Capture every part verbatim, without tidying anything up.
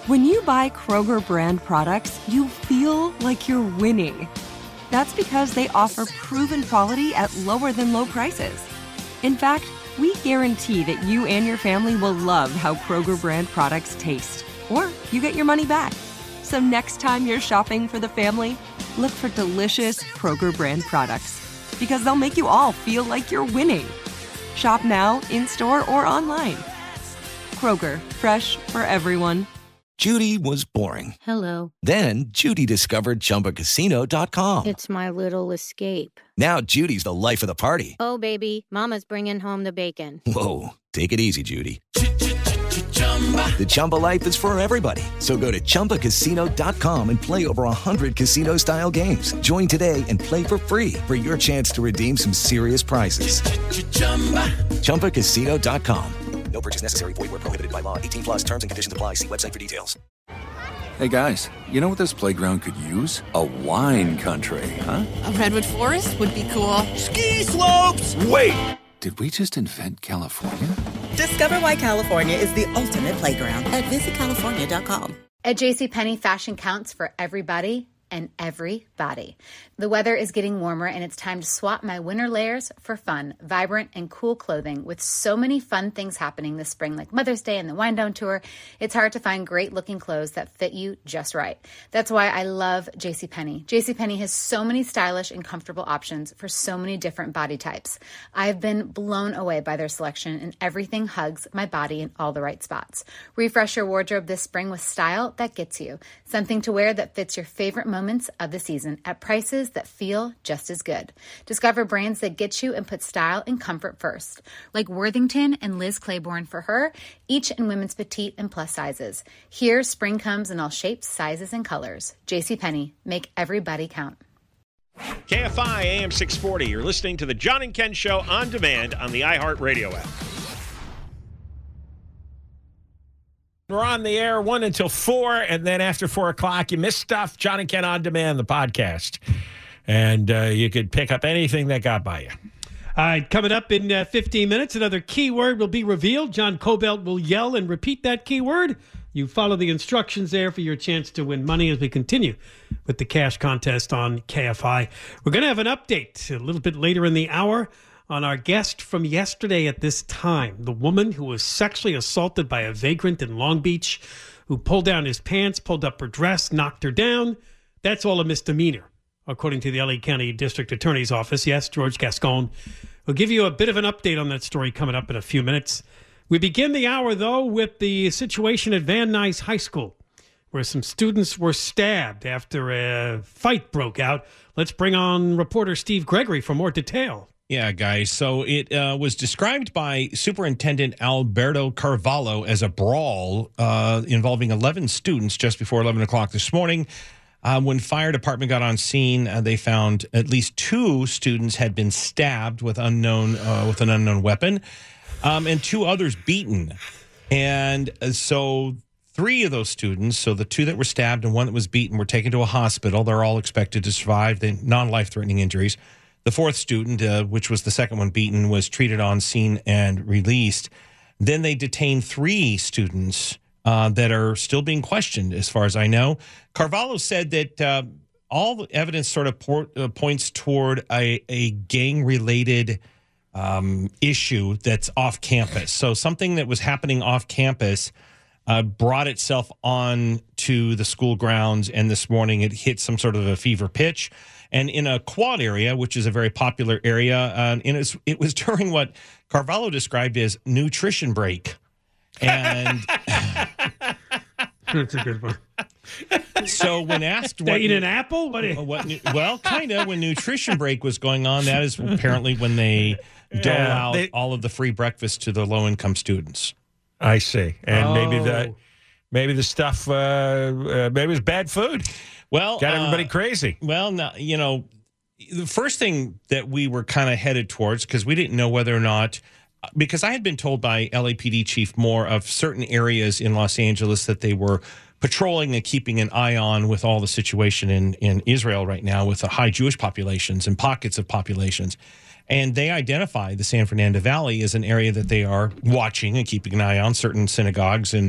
When you buy Kroger brand products, you feel like you're winning. That's because they offer proven quality at lower than low prices. In fact, we guarantee that you and your family will love how Kroger brand products taste, or you get your money back. So next time you're shopping for the family, look for delicious Kroger brand products, because they'll make you all feel like you're winning. Shop now, in-store, or online. Kroger, fresh for everyone. Judy was boring. Hello. Then Judy discovered Chumba Casino dot com. It's my little escape. Now Judy's the life of the party. Oh, baby, mama's bringing home the bacon. Whoa, take it easy, Judy. The Chumba life is for everybody. So go to Chumba Casino dot com and play over one hundred casino-style games. Join today and play for free for your chance to redeem some serious prizes. Chumba Casino dot com. No purchase necessary. Void where prohibited by law. eighteen plus terms and conditions apply. See website for details. Hey, guys, you know what this playground could use? A wine country, huh? A redwood forest would be cool. Ski slopes! Wait! Did we just invent California? Discover why California is the ultimate playground at visit california dot com. At JCPenney, fashion counts for everybody and everybody. The weather is getting warmer, and it's time to swap my winter layers for fun, vibrant, and cool clothing. With so many fun things happening this spring, like Mother's Day and the Wind Down Tour, it's hard to find great-looking clothes that fit you just right. That's why I love JCPenney. JCPenney has so many stylish and comfortable options for so many different body types. I've been blown away by their selection, and everything hugs my body in all the right spots. Refresh your wardrobe this spring with style that gets you. Something to wear that fits your favorite moments of the season at prices that feel just as good. Discover brands that get you and put style and comfort first, like Worthington and Liz Claiborne for her, each in women's petite and plus sizes. Here, spring comes in all shapes, sizes, and colors. JCPenney, make everybody count. K F I A M six forty. You're listening to the John and Ken Show on demand on the iHeartRadio app. We're on the air one until four, and then after four o'clock, you miss stuff. John and Ken on demand, the podcast. And uh, you could pick up anything that got by you. All right, coming up in uh, fifteen minutes, another keyword will be revealed. John Cobelt will yell and repeat that keyword. You follow the instructions there for your chance to win money as we continue with the cash contest on K F I. We're going to have an update a little bit later in the hour on our guest from yesterday at this time, the woman who was sexually assaulted by a vagrant in Long Beach, who pulled down his pants, pulled up her dress, knocked her down. That's all a misdemeanor, according to the L A County District Attorney's Office. Yes, George Gascon. We'll give you a bit of an update on that story coming up in a few minutes. We begin the hour, though, with the situation at Van Nuys High School, where some students were stabbed after a fight broke out. Let's bring on reporter Steve Gregory for more detail. Yeah, guys. So it uh, was described by Superintendent Alberto Carvalho as a brawl uh, involving eleven students just before eleven o'clock this morning. Uh, when fire department got on scene, uh, they found at least two students had been stabbed with unknown uh, with an unknown weapon, um, and two others beaten. And uh, so three of those students, so the two that were stabbed and one that was beaten, were taken to a hospital. They're all expected to survive the non-life-threatening injuries. The fourth student, uh, which was the second one beaten, was treated on scene and released. Then they detained three students uh, that are still being questioned, as far as I know. Carvalho said that uh, all the evidence sort of por- uh, points toward a, a gang-related um, issue that's off campus. So something that was happening off campus uh, brought itself on to the school grounds, and this morning it hit some sort of a fever pitch. And in a quad area, which is a very popular area, uh, and it was, it was during what Carvalho described as nutrition break. And that's a good one. So when asked they what, eat an apple? What is- what, well, kind of when nutrition break was going on, that is apparently when they dole Yeah, out they- all of the free breakfast to the low-income students. I see. And Oh. maybe the maybe the stuff, uh, uh, maybe it was bad food. Well, Got everybody uh, crazy. Well, now, you know, the first thing that we were kind of headed towards, because we didn't know whether or not, because I had been told by L A P D Chief Moore of certain areas in Los Angeles that they were patrolling and keeping an eye on with all the situation in, in Israel right now with the high Jewish populations and pockets of populations. And they identify the San Fernando Valley as an area that they are watching and keeping an eye on, certain synagogues and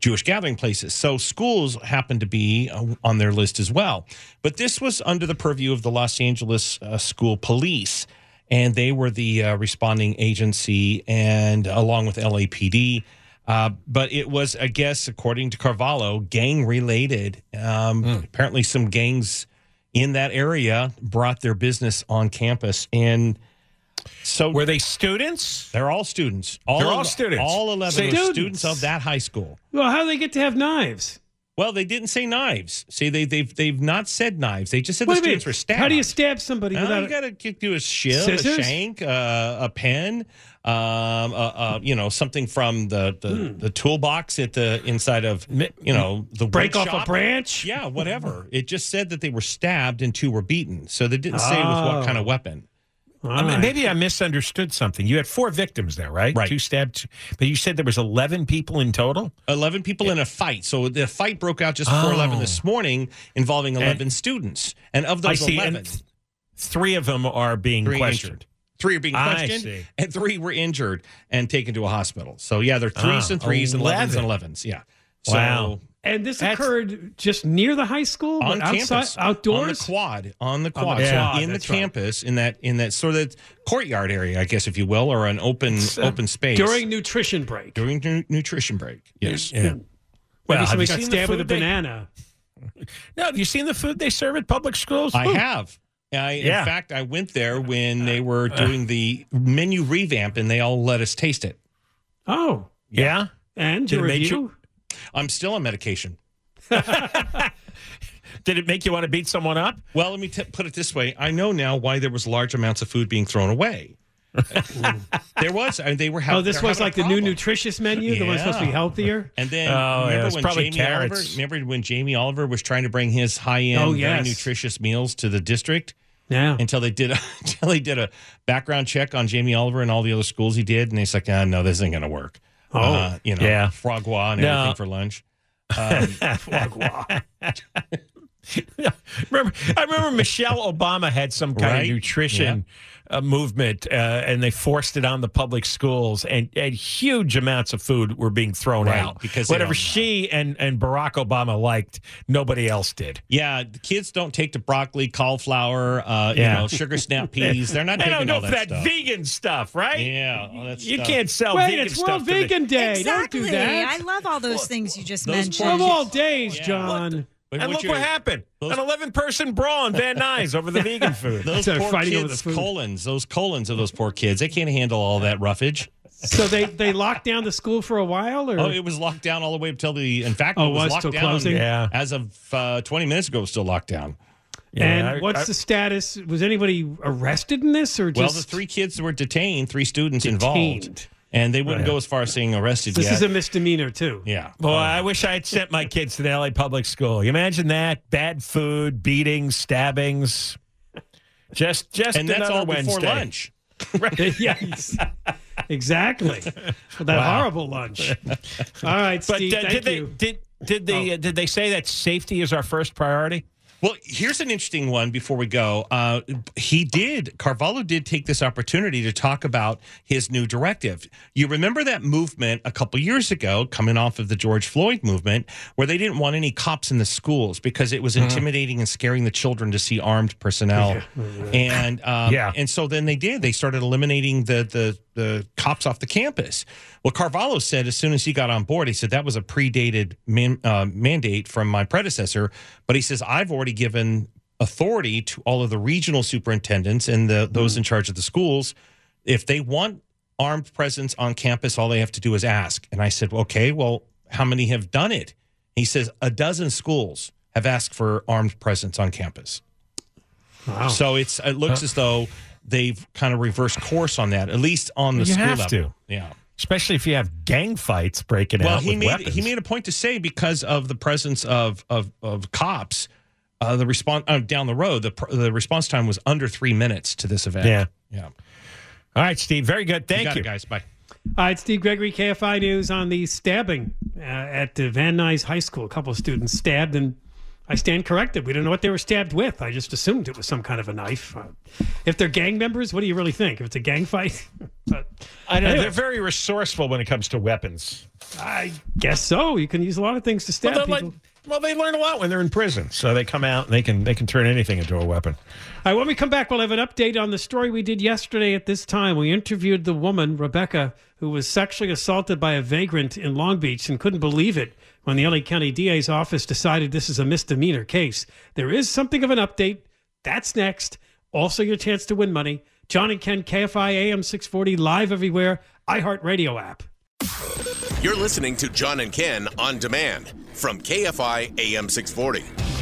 Jewish gathering places. So schools happened to be uh, on their list as well. But this was under the purview of the Los Angeles uh, School Police, and they were the uh, responding agency, and along with L A P D. Uh, but it was, I guess, according to Carvalho, gang-related. Um, mm. Apparently some gangs in that area brought their business on campus. And so were they students? They're all students. All They're of, all students. All eleven Students. were students of that high school. Well, how do they get to have knives? Well, they didn't say knives. See, they, they've they've not said knives. They just said What the do you students mean? were stabbed. How do you stab somebody Uh, without you a- got to do a shiv, Scissors? a shank, uh, a pen, um, uh, uh, you know, something from the the, Hmm. the toolbox at the inside of, you know, the break wood off a shop. branch? Yeah, whatever. It just said that they were stabbed and two were beaten. So they didn't say with Oh. what kind of weapon. I mean, maybe I misunderstood something. You had four victims there, right? Right. Two stabbed, but you said there was eleven people in total? eleven people in a fight. So the fight broke out just before Oh. eleven this morning involving eleven And- students. And of I those see. eleven, And th- three of them are being three questioned. injured. Three are being I questioned, see. and three were injured and taken to a hospital. So, yeah, they're threes Ah, and threes and elevens eleven. and elevens. Yeah. So, Wow. And this That's- occurred just near the high school, on but outside, campus, outdoors. on the quad, on the On the quad, quad, so in the that's right. campus, in that in that sort of courtyard area, I guess, if you will, or an open It's, uh, open space During nutrition break. during nu- nutrition break. Yes. Yeah. Maybe Well, have somebody you got seen the stabbed with a food they- banana. No, have you seen the food they serve at public schools? I Ooh. have. I, Yeah. In fact, I went there when they were doing the menu revamp, and they all let us taste it. Oh, Yeah? and Did your it make review? you- I'm still on medication. Did it make you want to beat someone up? Well, let me t- put it this way. I know now why there was large amounts of food being thrown away. there was. And they were having. Oh, this was like the new nutritious menu, the one supposed to be Yeah. healthier. And then Oh, yeah, remember it's when probably Jamie Oliver? carrots. Remember when Jamie Oliver was trying to bring his high-end, Oh, very yes. nutritious meals to the district Yeah. until they did a, until they did a background check on Jamie Oliver and all the other schools he did, and he's like, ah, no, this ain't gonna work. Oh. uh, you know, Yeah. foie gras and No. everything for lunch. Um, remember, I remember Michelle Obama had some kind Right? of nutrition uh, movement, uh, and they forced it on the public schools, and, and huge amounts of food were being thrown Right, out. because they whatever don't know. she and, and Barack Obama liked, nobody else did. yeah, the kids don't take to broccoli, cauliflower, uh, Yeah. you know, sugar snap peas. They're not They taking don't all go that for that stuff. vegan stuff, right? Yeah, all that You stuff. can't sell Wait, vegan it's stuff. World to the- Vegan Day. Exactly. Don't do that. I love all those things you just those mentioned. Of all days, Yeah. John. But And what look you're- what happened. those- An eleven-person brawl in Van Nuys over the vegan food. Those They're poor fighting over the kids, food. colons, those colons of those poor kids, they can't handle all that roughage. So they, they locked down the school for a while? Or? Oh, it was locked down all the way up till the. In fact, Oh, it was, was locked till down. closing? Yeah. As of uh, twenty minutes ago, it was still locked down. and I- what's I- the status? Was anybody arrested in this or Well, just the three kids were detained, three students detained? involved, and they wouldn't Right. go as far as saying arrested This yet. is a misdemeanor, too. yeah. Boy, I wish I had sent my kids to the L A public school. You imagine that? Bad food, beatings, stabbings. Just, just and that's another all before Wednesday. lunch. yes. Exactly. That Wow. horrible lunch. All right, But Steve, uh, thank did they you. did did they uh, did they say that safety is our first priority? Well, here's an interesting one before we go. Uh, he did, Carvalho did take this opportunity to talk about his new directive. You remember that movement a couple years ago, coming off of the George Floyd movement, where they didn't want any cops in the schools because it was intimidating and scaring the children to see armed personnel. And um, Yeah. and so then they did. They started eliminating the, the, the cops off the campus. Well, Carvalho said as soon as he got on board, he said that was a predated man, uh, mandate from my predecessor. But he says, I've already given authority to all of the regional superintendents and the, those in charge of the schools. If they want armed presence on campus, all they have to do is ask. And I said, okay, well, how many have done it? He says a dozen schools have asked for armed presence on campus. Wow. So it's it looks as though they've kind of reversed course on that, at least on the You school have level. to. Yeah. Especially if you have gang fights breaking Well, out he with made weapons. he made a point to say because of the presence of of, of cops, uh, the response uh, down the road, the pr- the response time was under three minutes to this event. Yeah. Yeah. All right, Steve. Very good. Thank you. Got you. it, guys. Bye. All right, Steve Gregory, K F I News on the stabbing uh, at uh, Van Nuys High School. A couple of students stabbed and I stand corrected. We don't know what they were stabbed with. I just assumed it was some kind of a knife. Uh, if they're gang members, what do you really think? If it's a gang fight? But I know. anyway, They're very resourceful when it comes to weapons. I guess so. You can use a lot of things to stab Well, people. like, well, they learn a lot when they're in prison. So they come out and they can they can turn anything into a weapon. All right, when we come back, we'll have an update on the story we did yesterday at this time. We interviewed the woman, Rebecca, who was sexually assaulted by a vagrant in Long Beach and couldn't believe it when the L A County D A's office decided this is a misdemeanor case. There is something of an update. That's next. Also, your chance to win money. John and Ken, K F I A M six forty, live everywhere, iHeartRadio app. You're listening to John and Ken on demand from K F I A M six forty.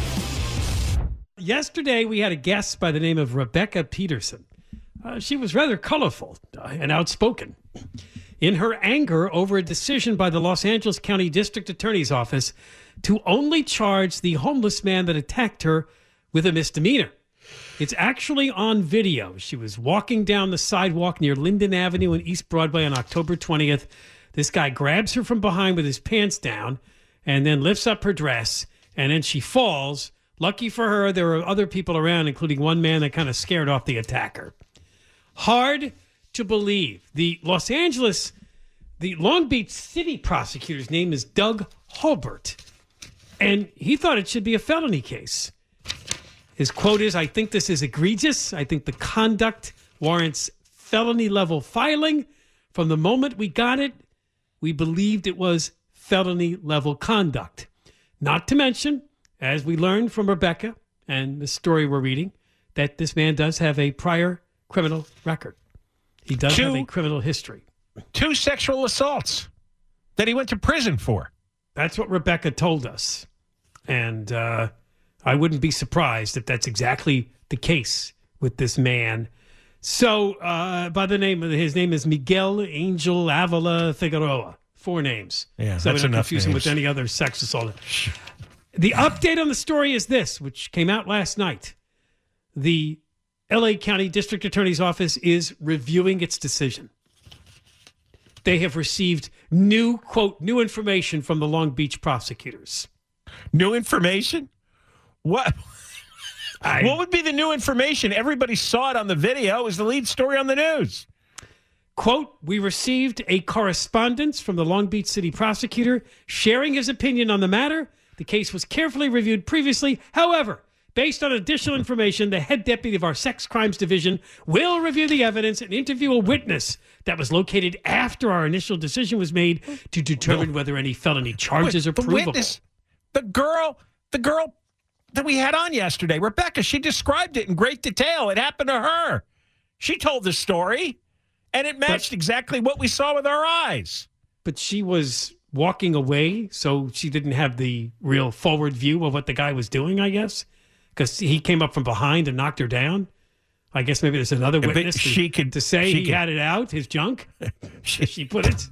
Yesterday, we had a guest by the name of Rebecca Peterson. Uh, she was rather colorful uh, and outspoken. In her anger over a decision by the Los Angeles County District Attorney's Office to only charge the homeless man that attacked her with a misdemeanor. It's actually on video. She was walking down the sidewalk near Linden Avenue and East Broadway on October twentieth. This guy grabs her from behind with his pants down and then lifts up her dress, and then she falls. Lucky for her, there were other people around, including one man that kind of scared off the attacker. Hard to believe. The Los Angeles, the Long Beach City prosecutor's name is Doug Holbert, and he thought it should be a felony case. His quote is, "I think this is egregious. I think the conduct warrants felony level filing. From the moment we got it, we believed it was felony level conduct." Not to mention, as we learned from Rebecca and the story we're reading, that this man does have a prior criminal record. He does Two, have a criminal history. Two sexual assaults that he went to prison for. That's what Rebecca told us. And uh, I wouldn't be surprised if that's exactly the case with this man. So, uh, by the name of his name is Miguel Angel Avila Figueroa. Four names. Yeah, so that's we don't enough confuse him names. with any other sex assault. The update on the story is this, which came out last night. The L A County District Attorney's Office is reviewing its decision. They have received new, quote, new information from the Long Beach prosecutors. New information? What? I, what would be the new information? Everybody saw it on the video. It was the lead story on the news. Quote, "We received a correspondence from the Long Beach City prosecutor sharing his opinion on the matter. The case was carefully reviewed previously. However, based on additional information, the head deputy of our sex crimes division will review the evidence and interview a witness that was located after our initial decision was made to determine no. whether any felony charges Wait, are provable." The witness, the girl, the girl that we had on yesterday, Rebecca, she described it in great detail. It happened to her. She told the story, and it matched but, exactly what we saw with our eyes. But she was walking away, so she didn't have the real forward view of what the guy was doing, I guess, because he came up from behind and knocked her down. I guess maybe there's another witness she to, could, to say she he could. had it out, his junk. she, she put it.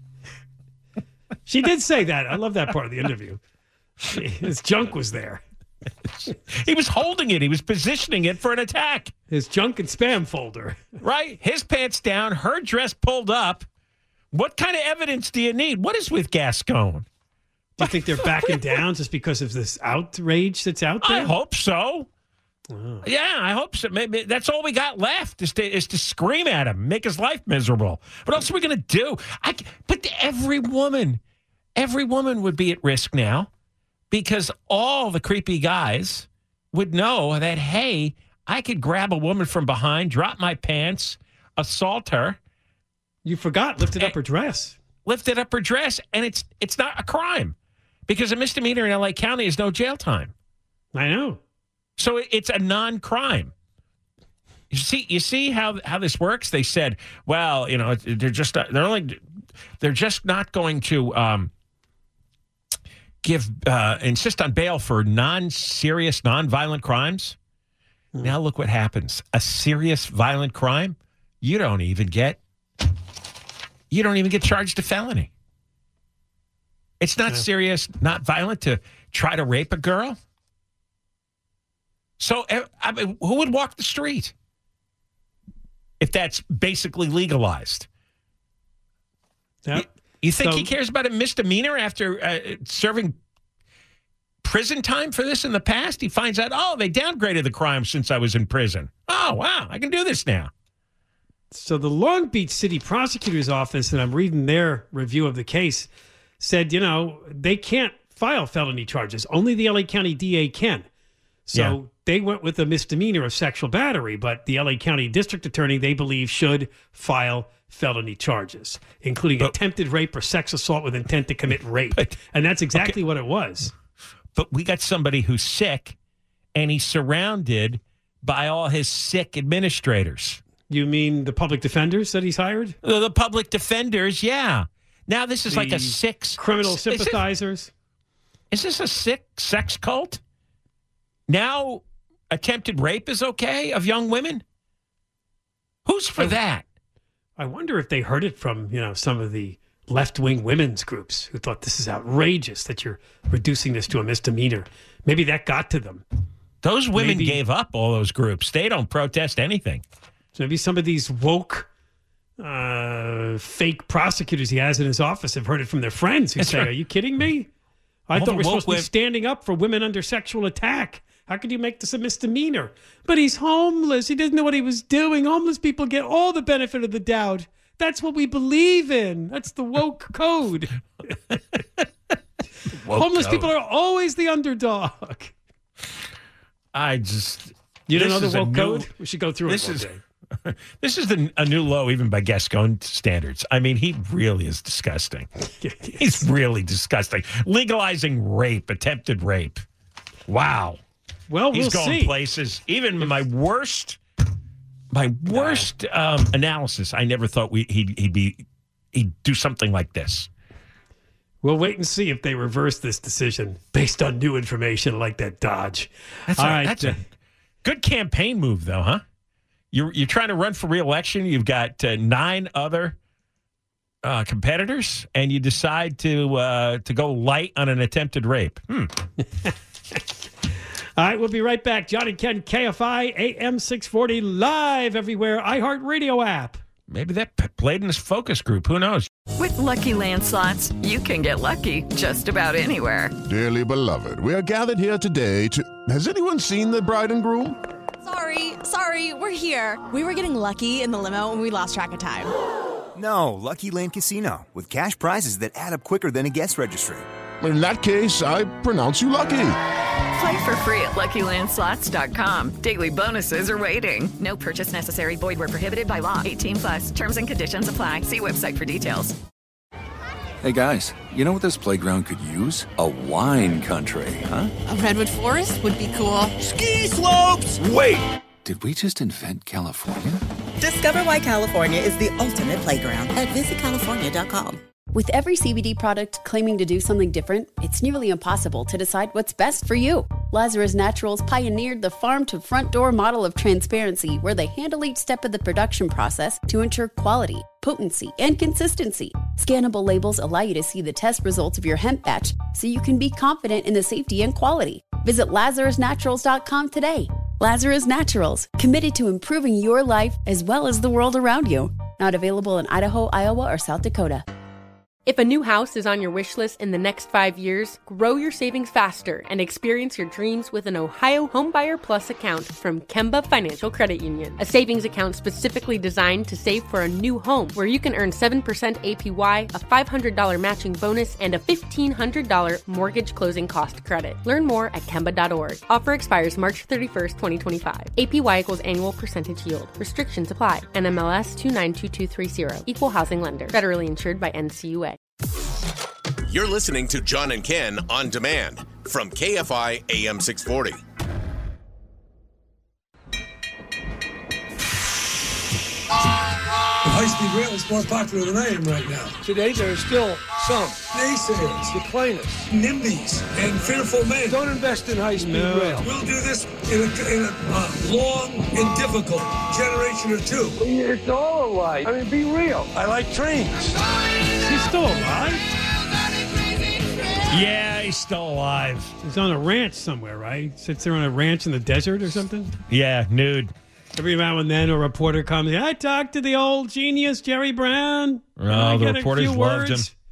She did say that. I love that part of the interview. She, his junk was there. He was holding it. He was positioning it for an attack. His junk and spam folder. Right? His pants down, her dress pulled up. What kind of evidence do you need? What is with Gascon? Do you think they're backing down just because of this outrage that's out there? I hope so. Oh. Yeah, I hope so. Maybe that's all we got left is to is to scream at him, make his life miserable. What else are we going to do? I, but every woman, every woman would be at risk now because all the creepy guys would know that, hey, I could grab a woman from behind, drop my pants, assault her. You forgot, lifted up her dress. Lifted up her dress, and it's it's not a crime because a misdemeanor in L A County is no jail time. I know. So it's a non-crime. You see, you see how how this works. They said, well, you know, they're just they're only they're just not going to um, give uh, insist on bail for non-serious, non-violent crimes. Hmm. Now look what happens: a serious violent crime, you don't even get you don't even get charged a felony. It's not yeah. serious, not violent to try to rape a girl. So, I mean, who would walk the street if that's basically legalized? Yep. You, you think so, he cares about a misdemeanor after uh, serving prison time for this in the past. He finds out, oh, they downgraded the crime since I was in prison. Oh, wow, I can do this now. So the Long Beach City Prosecutor's Office, and I'm reading their review of the case, said, you know, they can't file felony charges. Only the L A County D A can. So Yeah. they went with a misdemeanor of sexual battery, but the L A County District Attorney, they believe, should file felony charges, including But- attempted rape or sex assault with intent to commit rape. But- and that's exactly what it was. But we got somebody who's sick, and he's surrounded by all his sick administrators. You mean the public defenders that he's hired? The, the public defenders, yeah. Now this is like The a six... criminal is this- sympathizers. Is this a sick sex cult? Now attempted rape is okay of young women? Who's for I- that? I wonder if they heard it from, you know, some of the left-wing women's groups who thought this is outrageous that you're reducing this to a misdemeanor. Maybe that got to them. Those women Maybe- gave up, all those groups. They don't protest anything. So maybe some of these woke, uh, fake prosecutors he has in his office have heard it from their friends who That's say, right. "Are you kidding me? I All thought the we're supposed woke to be wom- standing up for women under sexual attack. How could you make this a misdemeanor? But he's homeless. He didn't know what he was doing. Homeless people get all the benefit of the doubt. That's what we believe in. That's the woke code. Woke Homeless code. people are always the underdog. I just... You don't this know the is a woke new- code? We should go through This it one is day. this is the, a new low even by Gascon standards. I mean, he really is disgusting. He's really disgusting. Legalizing rape, attempted rape. Wow. Well, He's we'll going see. places. Even my worst, my worst um, analysis, I never thought we, he'd, he'd be, he'd do something like this. We'll wait and see if they reverse this decision based on new information like that Dodge. That's, All a, right, that's uh, a good campaign move, though, huh? You're you're trying to run for re-election. You've got uh, nine other uh, competitors, and you decide to uh, to go light on an attempted rape. Hmm. All right, we'll be right back. John and Ken, K F I, A M six forty, live everywhere. iHeartRadio app. Maybe that p- played in this focus group. Who knows? With Lucky Land Slots, you can get lucky just about anywhere. Dearly beloved, we are gathered here today to... Has anyone seen the bride and groom? Sorry, sorry, we're here. We were getting lucky in the limo and we lost track of time. No, Lucky Land Casino, with cash prizes that add up quicker than a guest registry. In that case, I pronounce you lucky. Play for free at Lucky Land Slots dot com. Daily bonuses are waiting. No purchase necessary. Void where prohibited by law. eighteen plus. Terms and conditions apply. See website for details. Hey guys, you know what this playground could use? A wine country, huh? A redwood forest would be cool. Ski slopes! Wait! Did we just invent California? Discover why California is the ultimate playground at visit california dot com. With every C B D product claiming to do something different, it's nearly impossible to decide what's best for you. Lazarus Naturals pioneered the farm-to-front-door model of transparency, where they handle each step of the production process to ensure quality, potency, and consistency. Scannable labels allow you to see the test results of your hemp batch, so you can be confident in the safety and quality. Visit lazarus naturals dot com today. Lazarus Naturals, committed to improving your life as well as the world around you. Not available in Idaho, Iowa, or South Dakota. If a new house is on your wish list in the next five years, grow your savings faster and experience your dreams with an Ohio Homebuyer Plus account from Kemba Financial Credit Union. A savings account specifically designed to save for a new home, where you can earn seven percent A P Y, a five hundred dollars matching bonus, and a fifteen hundred dollars mortgage closing cost credit. Learn more at kemba dot org. Offer expires March thirty-first, twenty twenty-five. A P Y equals annual percentage yield. Restrictions apply. N M L S two nine two two three zero. Equal housing lender. Federally insured by N C U A. You're listening to John and Ken on demand from K F I A M six forty. High-speed rail is more popular than I am right now. Today, there are still some naysayers, declaimers, NIMBYs, and fearful men. Don't invest in high-speed No. rail. We'll do this in a, in a uh, long and difficult generation or two. It's all a lie. I mean, be real. I like trains. He's still alive? Yeah, he's still alive. He's on a ranch somewhere, right? He sits there on a ranch in the desert or something? Yeah, nude. Every now and then a reporter comes in. I talked to the old genius, Jerry Brown. Oh, I the get a reporters few loved words. him.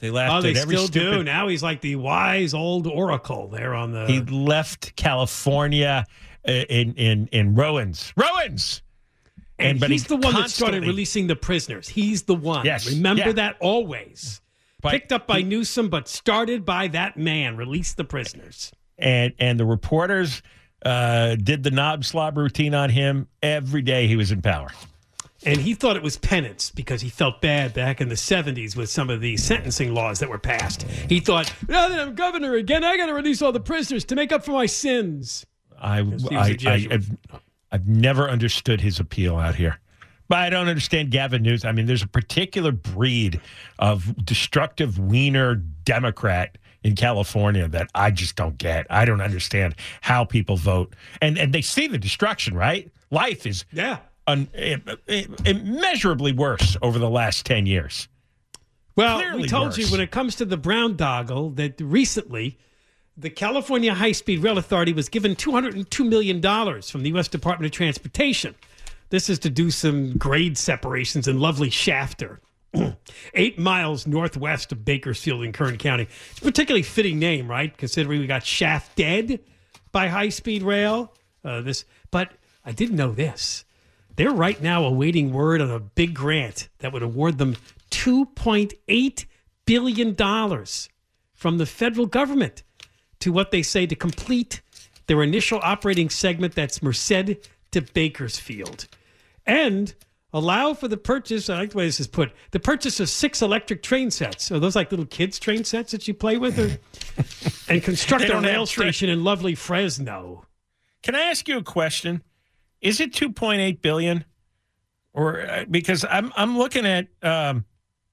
They laughed Oh, they at every still stupid. do. Now he's like the wise old oracle there on the. He left California uh, in in in Rowans. Rowans. And, but he's he the one that started constantly- releasing the prisoners. He's the one. Yes. Remember Yeah. that always. But Picked up by he- Newsom, but started by that man. Release the prisoners. and and the reporters uh, did the knob slob routine on him every day he was in power. And he thought it was penance because he felt bad back in the seventies with some of the sentencing laws that were passed. He thought, now that I'm governor again, I got to release all the prisoners to make up for my sins. I, he was a I, I Jesuit. I've, I've never understood his appeal out here. But I don't understand Gavin Newsom. I mean, there's a particular breed of destructive wiener Democrat in California that I just don't get. I don't understand how people vote. And and they see the destruction, right? Life is yeah. un, immeasurably worse over the last ten years. Well, Clearly we told worse. you when it comes to the brown doggle that recently the California High-Speed Rail Authority was given two hundred two million dollars from the U S Department of Transportation. This is to do some grade separations in lovely Shafter, eight miles northwest of Bakersfield in Kern County. It's a particularly fitting name, right? Considering we got shafted by high-speed rail. Uh, this, but I didn't know this. They're right now awaiting word on a big grant that would award them two point eight billion dollars from the federal government to what they say to complete their initial operating segment, that's Merced to Bakersfield, and allow for the purchase, I like the way this is put, the purchase of six electric train sets. Are those like little kids' train sets that you play with? Or, and construct They a don't have rail tra- station in lovely Fresno. Can I ask you a question? Is it two point eight billion dollars? Or uh, because I'm I'm looking at um,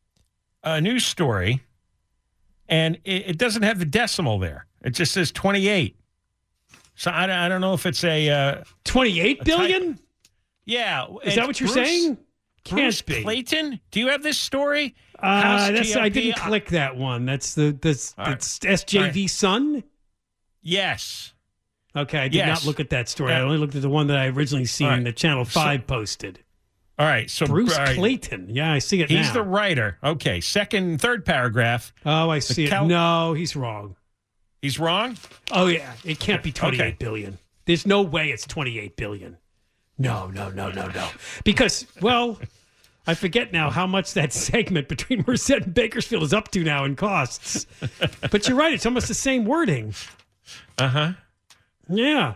a news story and it, it doesn't have the decimal there. It just says twenty-eight. So I, I don't know if it's a uh, twenty-eight billion? Type. Yeah. Is that what you're Bruce, saying? Can't Bruce be. Clayton? Do you have this story? Uh, House that's, G O P? I didn't click that one. That's the that's, All right. that's S J V All right. Sun? Yes. Okay, I did Yes. not look at that story. I Uh, only looked at the one that I originally seen All right. that Channel So- five posted. All right. So Bruce all right. Clayton. Yeah, I see it He's now. the writer. Okay. Second, third paragraph. Oh, I see Cal- it. No, he's wrong. He's wrong? Oh, yeah. It can't be twenty-eight Okay. billion. There's no way it's twenty-eight billion. No, no, no, no, no. Because, well, I forget now how much that segment between Merced and Bakersfield is up to now in costs. But you're right. It's almost the same wording. Uh-huh. Yeah.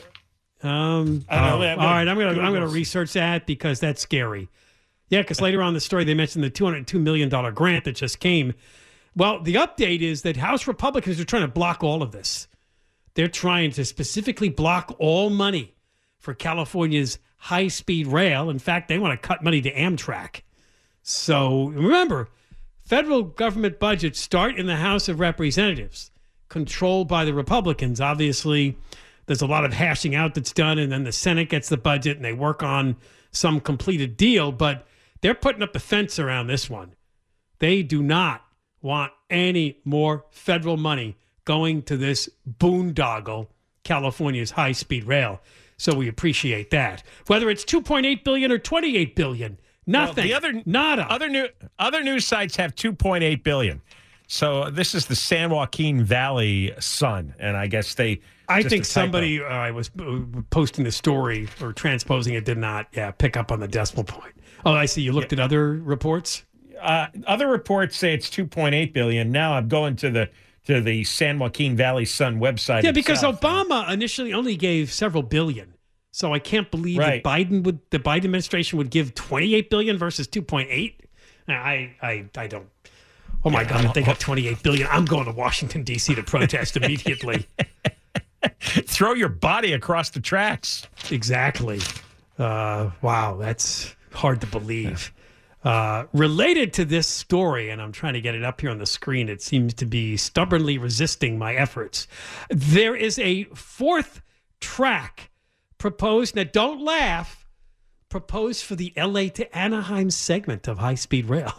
Um, I don't know, oh, that- all right, I'm gonna I'm gonna Google's- research that because that's scary. Yeah, because later on in the story they mentioned the two hundred two million dollars grant that just came. Well, the update is that House Republicans are trying to block all of this. They're trying to specifically block all money for California's high-speed rail. In fact, they want to cut money to Amtrak. So remember, federal government budgets start in the House of Representatives, controlled by the Republicans. Obviously, there's a lot of hashing out that's done, and then the Senate gets the budget and they work on some completed deal, but they're putting up the fence around this one. They do not want any more federal money going to this boondoggle, California's high-speed rail. So we appreciate that. Whether it's two point eight billion dollars or twenty-eight billion dollars, nothing. Well, the other nada. Other new other news sites have two point eight billion. So this is the San Joaquin Valley Sun, and I guess they. I just think a typo. somebody uh, I was uh, posting the story or transposing it did not yeah pick up on the decimal point. Oh, I see. You looked at other reports. Uh, other reports say it's two point eight billion. Now I'm going to the to the San Joaquin Valley Sun website. Yeah, because itself. Obama initially only gave several billion. So I can't believe Right. that Biden would the Biden administration would give twenty-eight billion versus two point eight. I I I don't. Oh my God! If they got twenty-eight billion, I'm going to Washington D C to protest immediately. Throw your body across the tracks. Exactly. Uh, wow, that's hard to believe. Uh, related to this story, and I'm trying to get it up here on the screen, it seems to be stubbornly resisting my efforts. There is a fourth track proposed. Now, don't laugh. Proposed for the L A to Anaheim segment of high-speed rail.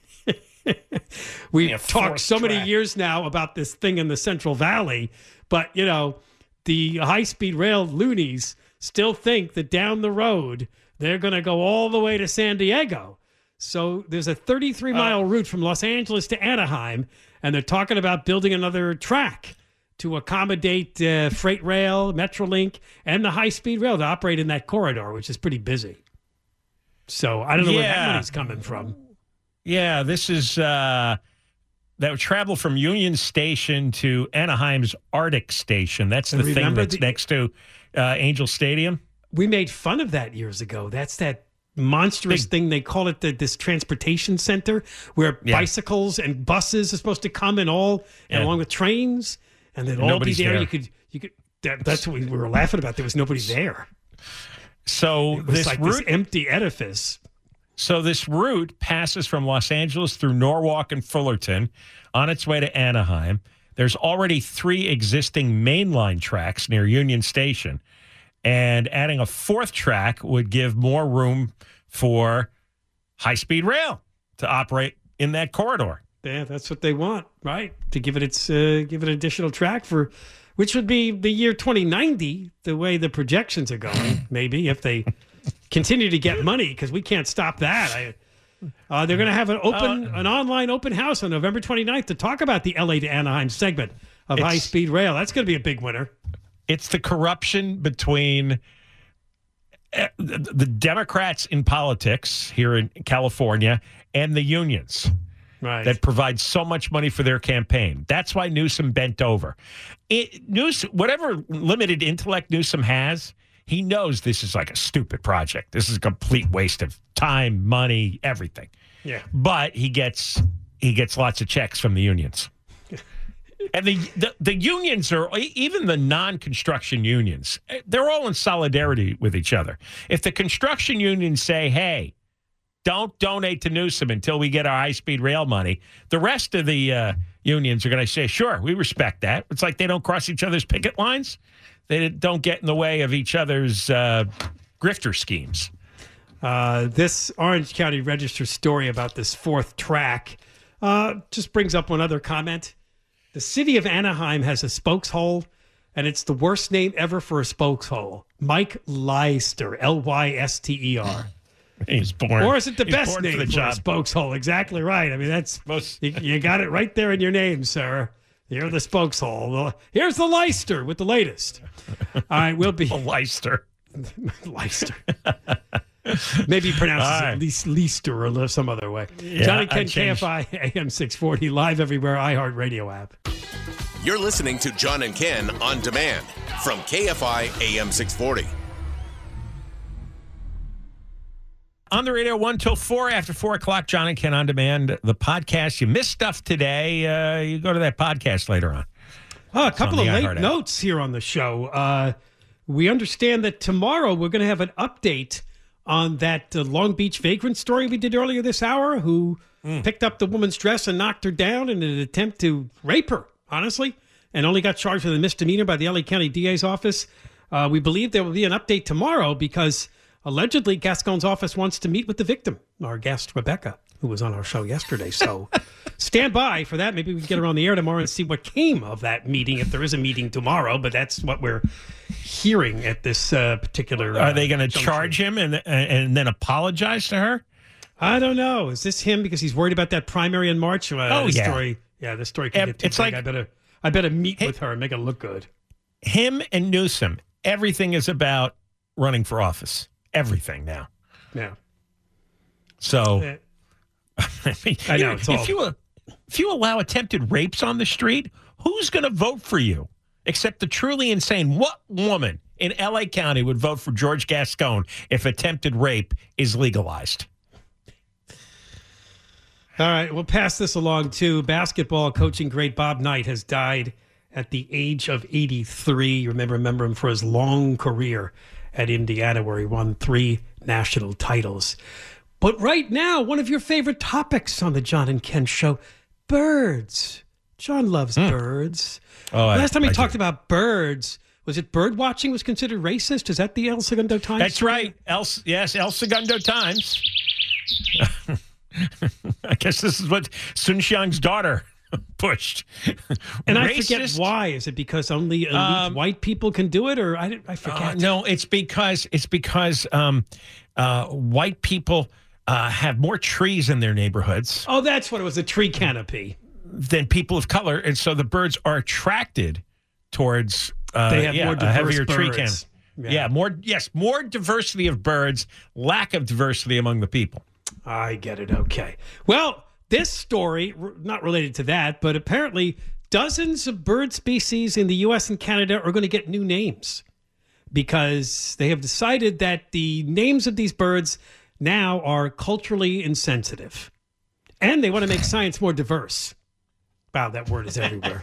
We've Yeah, talked fourth so many track. years now about this thing in the Central Valley, but, you know, the high-speed rail loonies still think that down the road they're going to go all the way to San Diego. So there's a thirty-three mile uh, route from Los Angeles to Anaheim, and they're talking about building another track to accommodate uh, freight rail, Metrolink, and the high-speed rail to operate in that corridor, which is pretty busy. So I don't know yeah. where that money's coming from. Yeah, this is uh, that would travel from Union Station to Anaheim's Arctic Station. That's the thing that's the, next to uh, Angel Stadium. We made fun of that years ago. That's that monstrous Big. thing. They call it the, this transportation center where yeah. bicycles and buses are supposed to come and all, yeah. and along with trains. And then all be there. there. You could, you could. That, that's what we were laughing about. There was nobody there. So it was this like route, this empty edifice. So this route passes from Los Angeles through Norwalk and Fullerton on its way to Anaheim. There's already three existing mainline tracks near Union Station, and adding a fourth track would give more room for high-speed rail to operate in that corridor. Yeah, that's what they want, right? To give it its uh, give it an additional track for, which would be the year twenty ninety, the way the projections are going. Maybe if they continue to get money, because we can't stop that. I, uh, they're going to have an open, uh, an online open house on November twenty-ninth to talk about the L A to Anaheim segment of high speed rail. That's going to be a big winner. It's the corruption between the Democrats in politics here in California and the unions. Right. That provides so much money for their campaign. That's why Newsom bent over. It, Newsom, whatever limited intellect Newsom has, he knows this is like a stupid project. This is a complete waste of time, money, everything. Yeah. But he gets he gets lots of checks from the unions. And the, the the unions are, even the non-construction unions, they're all in solidarity with each other. If the construction unions say, hey, don't donate to Newsom until we get our high-speed rail money, the rest of the uh, unions are going to say, sure, we respect that. It's like they don't cross each other's picket lines. They don't get in the way of each other's uh, grifter schemes. Uh, this Orange County Register story about this fourth track uh, just brings up one other comment. The city of Anaheim has a spokeshole, and it's the worst name ever for a spokeshole. Mike Lyster, L Y S T E R. He's born. Or is it the He's best name for, the for job. a spokeshole? Exactly right. I mean, that's most. You, you got it right there in your name, sir. You're the spokeshole. Here's the Leister with the latest. All right, we'll be Leister. Leister. Maybe he pronounces right. it Leister or some other way. Yeah, Johnny Ken, K F I, A M six forty, live everywhere, iHeartRadio app. You're listening to John and Ken on demand from K F I A M six forty. On the radio, one till four. After four o'clock, John and Ken on demand. The podcast. You missed stuff today. Uh, you go to that podcast later on. Oh, a couple of late notes here on the show. Uh, we understand that tomorrow we're going to have an update on that uh, Long Beach vagrant story we did earlier this hour, who mm. picked up the woman's dress and knocked her down in an attempt to rape her, honestly, and only got charged with a misdemeanor by the L A County D A's office. Uh, we believe there will be an update tomorrow because allegedly Gascon's office wants to meet with the victim, our guest, Rebecca, who was on our show yesterday. So stand by for that. Maybe we can get her on the air tomorrow and see what came of that meeting, if there is a meeting tomorrow. But that's what we're hearing at this uh, particular... Uh, Are they going to charge him and, and then apologize to her? I don't know. Is this him because he's worried about that primary in March? Uh, oh, this yeah. Story, yeah, this story can yeah, get too it's big. Like, I better, I better meet him, with her and make it look good. Him and Newsom, everything is about running for office. Everything now. Yeah. So, yeah. I, mean, I know. If it's all... you if you allow attempted rapes on the street, who's going to vote for you? Except the truly insane. What woman in L A County would vote for George Gascon if attempted rape is legalized? All right, we'll pass this along too. Basketball coaching great Bob Knight has died at the age of eighty-three. You remember, remember him for his long career at Indiana, where he won three national titles. But right now, one of your favorite topics on the John and Ken show, birds. John loves mm. birds. Oh, Last I, time we I talked do. about birds, was it bird watching was considered racist? Is that the El Segundo Times? That's right. El, yes, El Segundo Times. I guess this is what Sun Xiang's daughter pushed. And Racist? I forget why. Is it because only elite um, white people can do it, or I, I forget? Uh, no, it's because it's because um, uh, white people uh, have more trees in their neighborhoods. Oh, that's what it was, a tree canopy. Than people of color. And so the birds are attracted towards uh, they have yeah, more a diverse heavier tree birds. canopy. Yeah. yeah, more, yes, more diversity of birds, lack of diversity among the people. I get it. Okay. Well, this story, r- not related to that, but apparently dozens of bird species in the U S and Canada are going to get new names because they have decided that the names of these birds now are culturally insensitive. And they want to make science more diverse. Wow, that word is everywhere.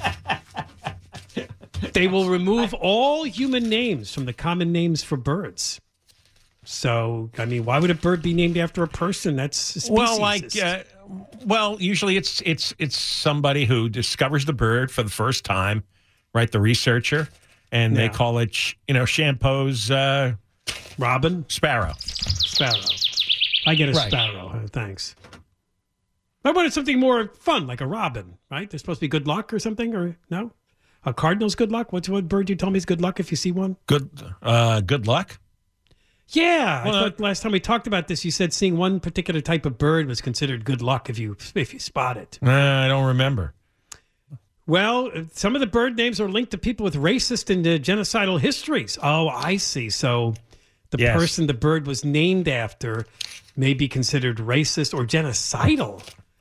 They will remove all human names from the common names for birds. So, I mean, why would a bird be named after a person? That's a well, like, uh, well, usually it's it's it's somebody who discovers the bird for the first time, right? The researcher, and Yeah. they call it, sh- you know, Shampoo's uh, Robin Sparrow. Sparrow. I get a Right. sparrow. Uh, thanks. I wanted something more fun, like a robin, right? They're supposed to be good luck or something, or no? A cardinal's good luck? What's what bird you told me is good luck if you see one? Good, uh, good luck. Yeah, Well, I thought last time we talked about this, you said seeing one particular type of bird was considered good luck if you if you spot it. Uh, I don't remember. Well, some of the bird names are linked to people with racist and uh, genocidal histories. Oh, I see. So the Yes. person the bird was named after may be considered racist or genocidal.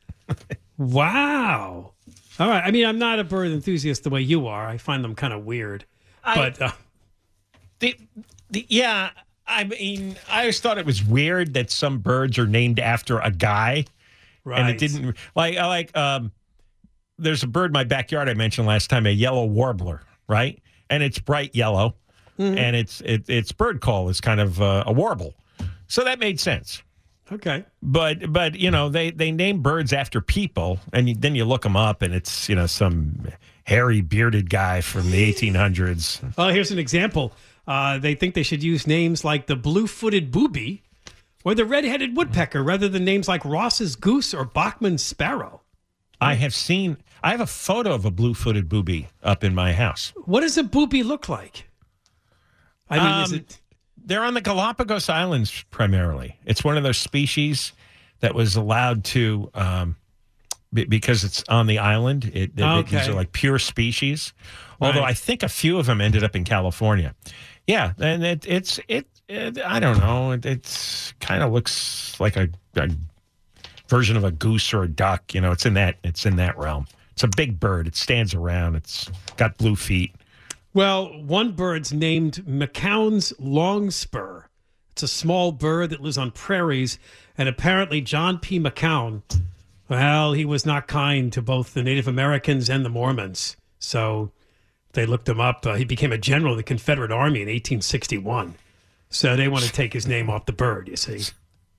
Wow. All right. I mean, I'm not a bird enthusiast the way you are. I find them kind of weird. I- but uh, The, the, yeah, I mean, I always thought it was weird that some birds are named after a guy, and Right. it didn't like. I like. Um, there's a bird in my backyard I mentioned last time, a yellow warbler, right? And it's bright yellow, Mhm. and its it, its bird call is kind of uh, a warble, so that made sense. okay. But but you know they they name birds after people, and you, then you look them up, and it's you know some hairy bearded guy from the eighteen hundreds. Well, here's an example. Uh, they think they should use names like the blue-footed booby or the red-headed woodpecker rather than names like Ross's goose or Bachman's sparrow. I have seen. I have a photo of a blue-footed booby up in my house. What does a booby look like? I mean, is Um, it... They're on the Galapagos Islands primarily. It's one of those species that was allowed to, um, be- because it's on the island. It, it- Okay. These are like pure species. Although Right. I think a few of them ended up in California. Yeah, and it, it's it, it. I don't know. It it's kind of looks like a, a version of a goose or a duck. You know, it's in that it's in that realm. It's a big bird. It stands around. It's got blue feet. Well, one bird's named McCown's longspur. It's a small bird that lives on prairies, and apparently John P. McCown, well, he was not kind to both the Native Americans and the Mormons. So they looked him up. Uh, he became a general of the Confederate Army in eighteen sixty-one. So they want to take his name off the bird, you see.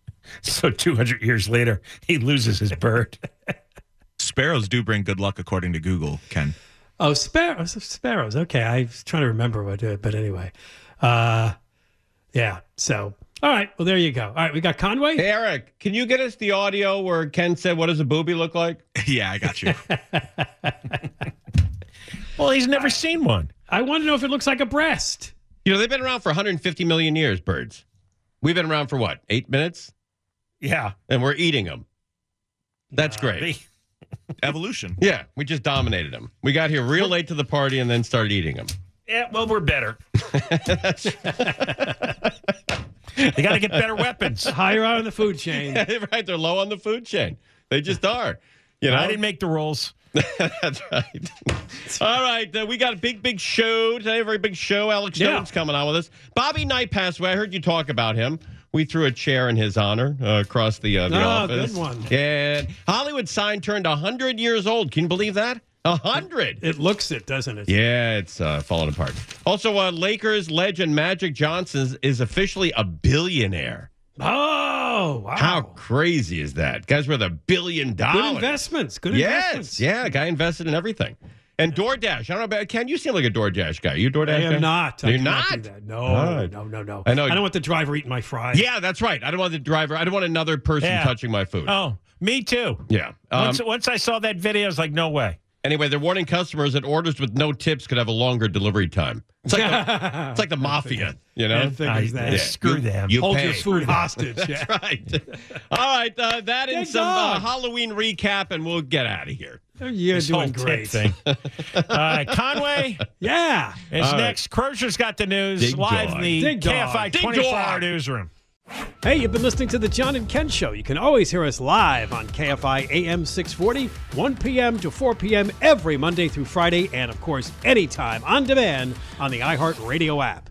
So two hundred years later, he loses his bird. Sparrows do bring good luck, according to Google, Ken. Oh, sparrows. Sparrows. Okay. I was trying to remember what, uh, but anyway. Uh, yeah. So, all right. Well, there you go. All right. We got Conway. Hey, Eric, can you get us the audio where Ken said, what does a booby look like? Yeah, I got you. Well, he's never seen one. I want to know if it looks like a breast. You know, they've been around for one hundred fifty million years, birds. We've been around for what, eight minutes? Yeah. And we're eating them. That's Uh, great. they- Evolution. Yeah, we just dominated them. We got here real late to the party and then started eating them. Yeah, well, we're better. They got to get better weapons. Higher out on the food chain. Right, they're low on the food chain. They just are. You know, I didn't make the rules. That's right. All right, uh, we got a big, big show today. A very big show. Alex Yeah. Jones coming on with us. Bobby Knight passed away. I heard you talk about him. We threw a chair in his honor uh, across the, uh, the Oh, office. good one. And Hollywood sign turned one hundred years old. Can you believe that? one hundred. It looks it, doesn't it? Yeah, it's uh, falling apart. Also, uh, Lakers legend Magic Johnson is officially a billionaire. Oh, wow. How crazy is that? Guy's worth a billion dollars. Good investments. Good yes, investments. yeah, guy invested in everything. And DoorDash. I don't know about Ken. You seem like a DoorDash guy. You a DoorDash I guy? am not. I You're cannot not. do that. No, All right. no, no, no. I know. I don't want the driver eating my fries. Yeah, that's right. I don't want the driver. I don't want another person Yeah. touching my food. Oh, me too. Yeah. Um, Once, once I saw that video, I was like, no way. Anyway, they're warning customers that orders with no tips could have a longer delivery time. It's like the, it's like the mafia, you know? I, that. Yeah. Screw you, them. You Hold pay. your food hostage. That's yeah. right. All right, uh, that and Good some uh, dog. Halloween recap, and we'll get out of here. You're This doing whole tip great. thing. uh, Conway Yeah. is All right. next. Crozier's got the news Dig live dog. in the Dig K F I dog. Dig twenty-four dog. hour newsroom. Hey, you've been listening to the John and Ken Show. You can always hear us live on K F I A M six forty, one p.m. to four p.m. every Monday through Friday, and of course, anytime on demand on the iHeartRadio app.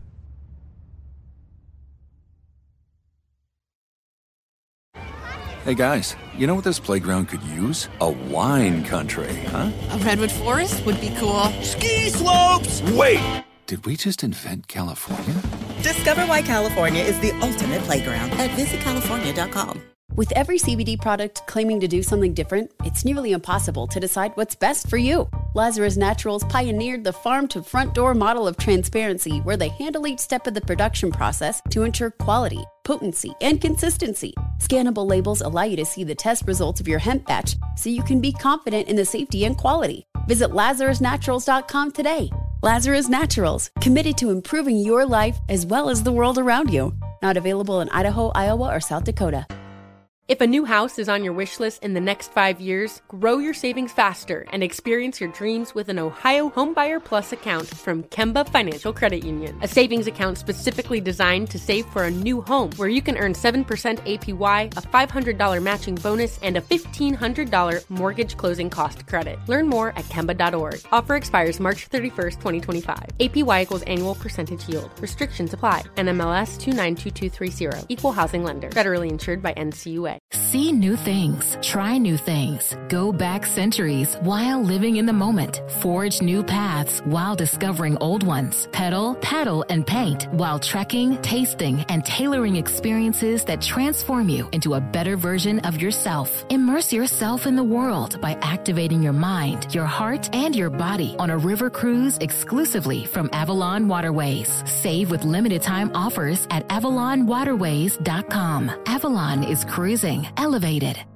Hey guys, you know what this playground could use? A wine country, huh? A redwood forest would be cool. Ski slopes! Wait! Did we just invent California? Discover why California is the ultimate playground at visit california dot com. With every C B D product claiming to do something different, it's nearly impossible to decide what's best for you. Lazarus Naturals pioneered the farm-to-front-door model of transparency, where they handle each step of the production process to ensure quality, potency, and consistency. Scannable labels allow you to see the test results of your hemp batch, so you can be confident in the safety and quality. Visit lazarus naturals dot com today. Lazarus Naturals, committed to improving your life as well as the world around you. Not available in Idaho, Iowa, or South Dakota. If a new house is on your wish list in the next five years, grow your savings faster and experience your dreams with an Ohio Homebuyer Plus account from Kemba Financial Credit Union. A savings account specifically designed to save for a new home, where you can earn seven percent A P Y, a five hundred dollars matching bonus, and a fifteen hundred dollars mortgage closing cost credit. Learn more at kemba dot org. Offer expires March thirty-first, twenty twenty-five. A P Y equals annual percentage yield. Restrictions apply. N M L S two nine two two three zero. Equal housing lender. Federally insured by N C U A. See new things, try new things, go back centuries while living in the moment, forge new paths while discovering old ones, pedal, paddle, and paint while trekking, tasting, and tailoring experiences that transform you into a better version of yourself. Immerse yourself in the world by activating your mind, your heart, and your body on a river cruise exclusively from Avalon Waterways. Save with limited time offers at avalon waterways dot com. Avalon is cruising elevated.